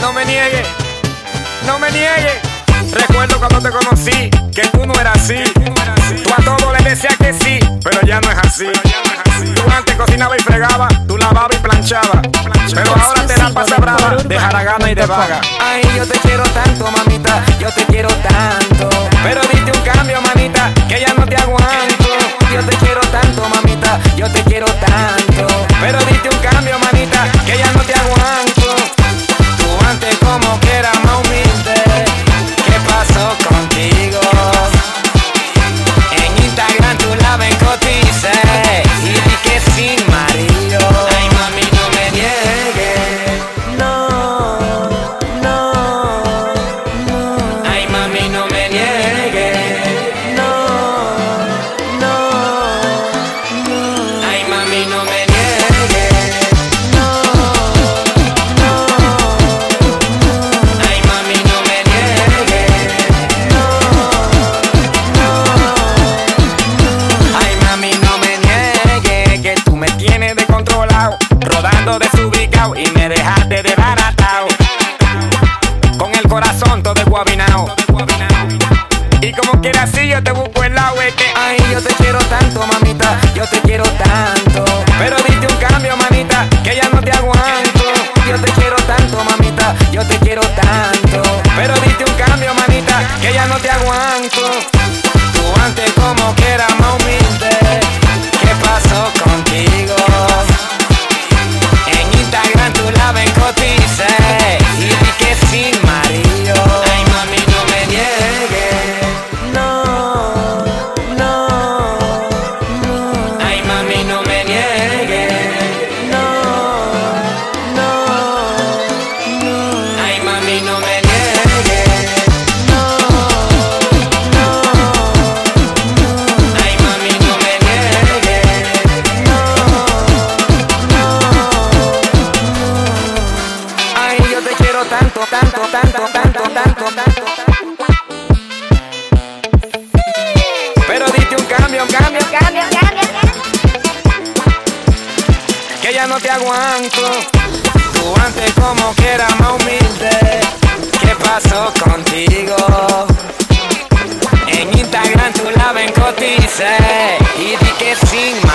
No me niegues, no me niegues. Recuerdo cuando te conocí, que tú no eras así. Tú a todo le decías que sí, pero ya no es así. Tú antes cocinabas y fregabas, tú lavabas y planchabas. Pero ahora te la pasas brava, de jaragana y de vaga. Ay, yo te quiero tanto, mamita, yo te quiero tanto. Pero diste un cambio, manita, que ya no te aguanto. Yo te quiero tanto, mamita, yo te quiero tanto. Pero diste un cambio, manita, que ya no te aguanto. Tú antes como que eras más humilde. ¿Qué pasó contigo? En Instagram tú la ven cotice y di que sin marido. Ay, mami, no me niegues. No, no, no. Ay, mami, no me niegues. No, no, no. Ay, mami, no me niegues. No, no, no. Ay, mami, no me niegues. Ay, mami, no me niegues, que tú me tienes descontrolado, rodando desubicado y me dejaste desbaratado, con el corazón todo desguabinao. Y como quiera así yo te busco el lado, es que ay, yo te quiero tanto, mamita, yo te quiero tanto. Pero diste un cambio, manita, que ya no te aguanto. Yo te quiero tanto, mamita, yo te quiero tanto. Pero diste un cambio, manita, que ya no te aguanto. Tú antes como que eras más humilde. ¿Qué pasó contigo? En Instagram tú la ven cotice y di que sin marido. Ay, mami, no me niegues. No, no, no. Ay, mami, no me niegues. No, no, no. Ay, mami, no me niegues. No, no, no. Ay, mami, no me niegues. No, no, no. Ay, yo te quiero tanto, tanto, tanto, tanto, tanto, tanto. Pero diste un cambio, que ya no te aguanto. Tú antes como que eras más humilde. ¿Qué pasó contigo? En Instagram tú la ven cotice y di que sin